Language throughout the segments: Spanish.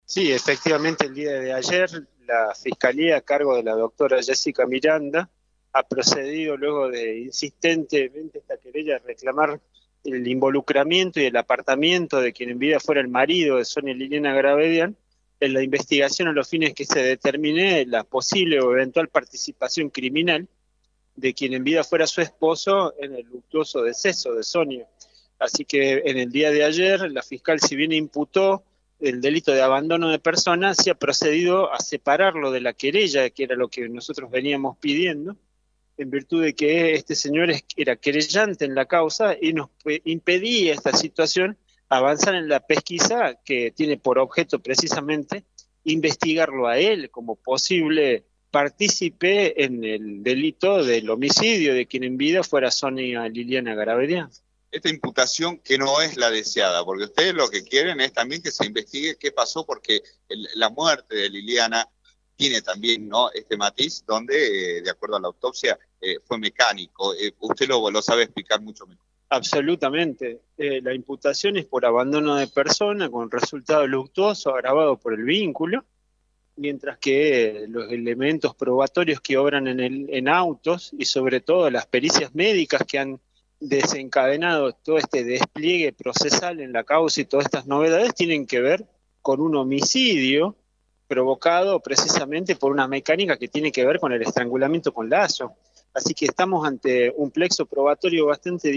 Sí, efectivamente el día de ayer la Fiscalía a cargo de la doctora Jessica Miranda ha procedido luego de insistentemente esta querella a reclamar el involucramiento y el apartamiento de quien en vida fuera el marido de Sonia Liliana Gravedian en la investigación a los fines que se determine la posible o eventual participación criminal de quien en vida fuera su esposo en el luctuoso deceso de Sonia. Así que en el día de ayer la fiscal, si bien imputó el delito de abandono de personas, se ha procedido a separarlo de la querella, que era lo que nosotros veníamos pidiendo, en virtud de que este señor era querellante en la causa y nos impedía esta situación avanzar en la pesquisa que tiene por objeto precisamente investigarlo a él como posible partícipe en el delito del homicidio de quien en vida fuera Sonia Liliana Gravedian. Esta imputación que no es la deseada, porque ustedes lo que quieren es también que se investigue qué pasó, porque la muerte de Liliana tiene también, ¿no?, este matiz donde, de acuerdo a la autopsia, fue mecánico. Usted lo sabe explicar mucho mejor. Absolutamente. La imputación es por abandono de persona con resultado luctuoso agravado por el vínculo, mientras que los elementos probatorios que obran en autos y sobre todo las pericias médicas que han desencadenado todo este despliegue procesal en la causa y todas estas novedades tienen que ver con un homicidio provocado precisamente por una mecánica que tiene que ver con el estrangulamiento con lazo. Así que estamos ante un plexo probatorio bastante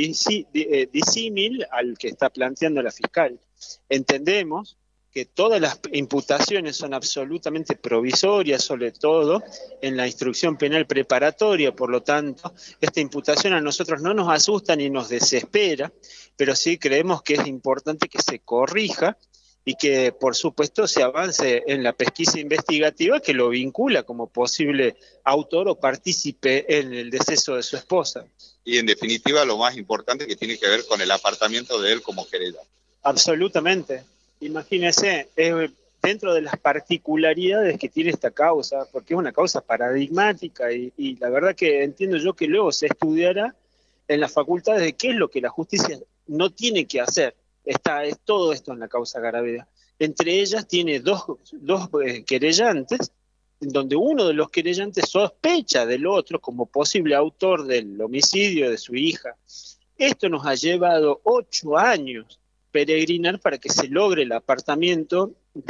disímil al que está planteando la fiscal. Entendemos que todas las imputaciones son absolutamente provisorias, sobre todo en la instrucción penal preparatoria, por lo tanto, esta imputación a nosotros no nos asusta ni nos desespera, pero sí creemos que es importante que se corrija y que, por supuesto, se avance en la pesquisa investigativa que lo vincula como posible autor o partícipe en el deceso de su esposa. Y, en definitiva, lo más importante que tiene que ver con el apartamiento de él como querellante. Absolutamente. Imagínese, dentro de las particularidades que tiene esta causa, porque es una causa paradigmática y la verdad que entiendo yo que luego se estudiará en las facultades de qué es lo que la justicia no tiene que hacer. Es todo esto en la causa Gravedian. Entre ellas tiene dos querellantes, donde uno de los querellantes sospecha del otro como posible autor del homicidio de su hija. Esto nos ha llevado 8 años peregrinar para que se logre el apartamiento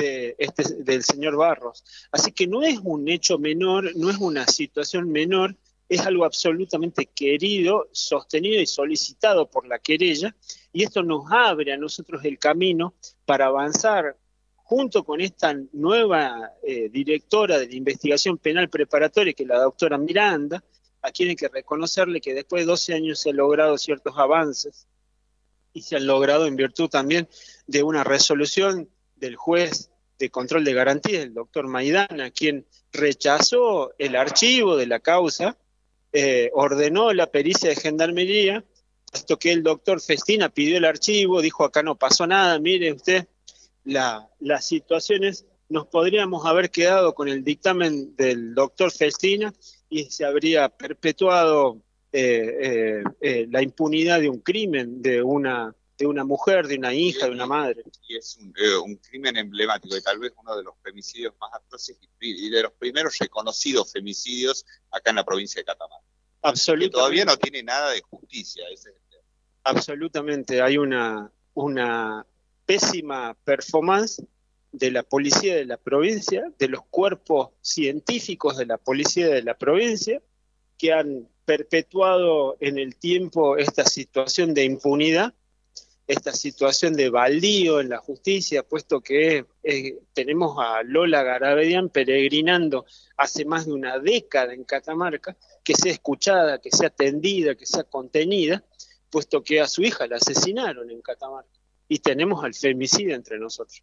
del señor Barros. Así que no es un hecho menor, no es una situación menor, es algo absolutamente querido, sostenido y solicitado por la querella, y esto nos abre a nosotros el camino para avanzar junto con esta nueva directora de la investigación penal preparatoria, que es la doctora Miranda, a quien hay que reconocerle que después de 12 años se han logrado ciertos avances, y se han logrado en virtud también de una resolución del juez de control de garantías, el doctor Maidana, quien rechazó el archivo de la causa, ordenó la pericia de gendarmería, puesto que el doctor Festina pidió el archivo, dijo acá no pasó nada, mire usted, las situaciones, nos podríamos haber quedado con el dictamen del doctor Festina y se habría perpetuado la impunidad de un crimen de una mujer, de una hija, de una madre. Y es un crimen emblemático y tal vez uno de los femicidios más atroces y de los primeros reconocidos femicidios acá en la provincia de Catamarca. Absolutamente. Que todavía no tiene nada de justicia. Absolutamente, hay una pésima performance de la policía de la provincia, de los cuerpos científicos de la policía de la provincia, que han perpetuado en el tiempo esta situación de impunidad, esta situación de baldío en la justicia, puesto que tenemos a Lola Gravedian peregrinando hace más de una década en Catamarca, que sea escuchada, que sea atendida, que sea contenida, puesto que a su hija la asesinaron en Catamarca. Y tenemos al femicidio entre nosotros.